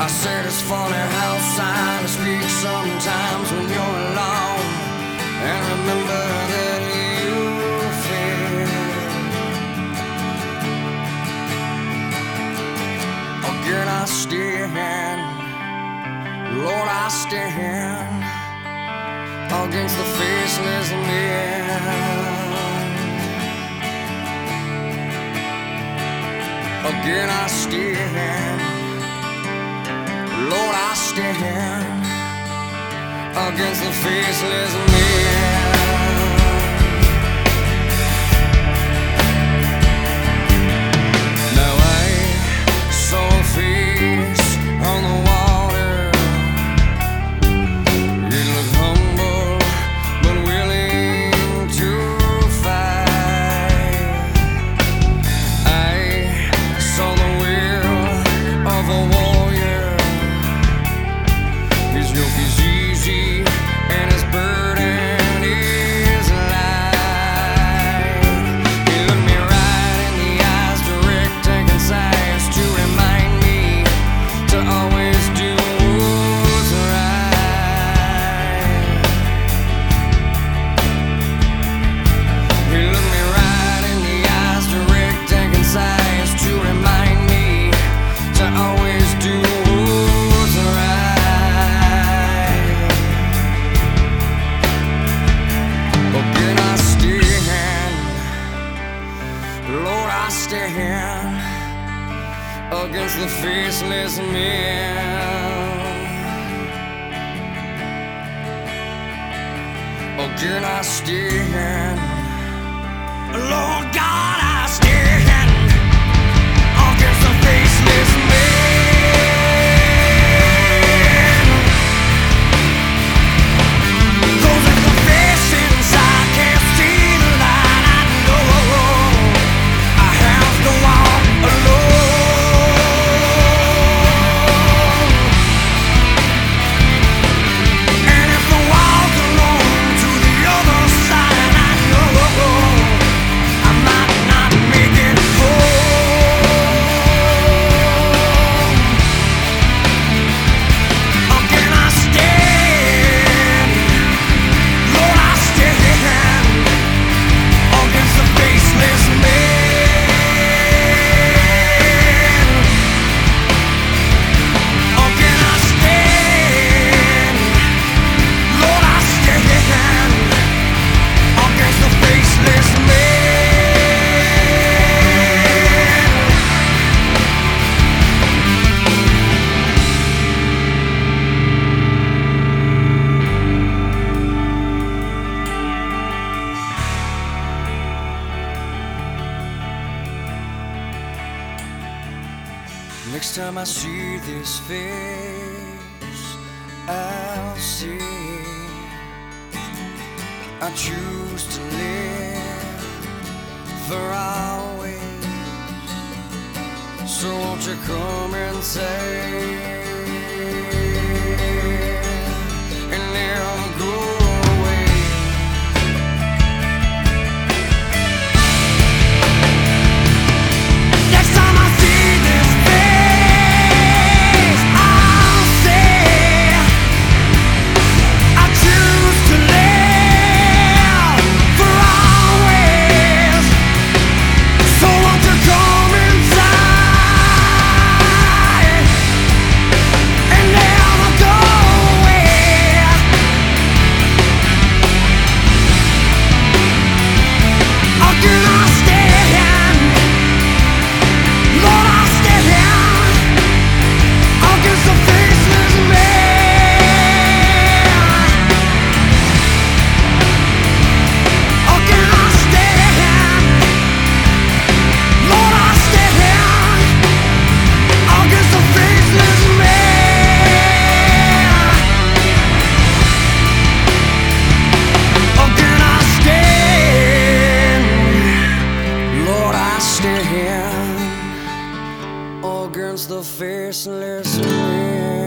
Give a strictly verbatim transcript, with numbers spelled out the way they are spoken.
I said it's funny how signs speak sometimes when you're alone, and remember that you feel. Again I stand, Lord I stand against the faceless men. Again I stand, Lord, I stand against the faceless men. Now I saw a face on the water. It looked humble but willing to fight. I saw the will of a warrior. His yoke is easy and his burden is light. He looked me right in the eyes, direct and concise, to remind me to always do what's right. He looked me right in the eyes, direct and concise, to remind me to always do what's right. Again I stand, Lord I stand against the faceless men. Again I stand, Lord God I stand against the faceless men. Those with the face inside can't see the light. I know I have to walk alone. And if I walk alone to the other side, I know I might not make it home. Again I stand, Lord I stand against the faceless men. Again I stand, Lord I stand against the faceless men. Next time I see this face, I'll see I choose to live for always. So won't you come and say, and never go away. Next time I see this face, I'll say I choose to live for always. So won't you come inside and never go away. Again I stand, Lord I stand against the faceless men. Again I stand, Lord I stand against the faceless men. Again I stand, Lord I stand against the faceless men.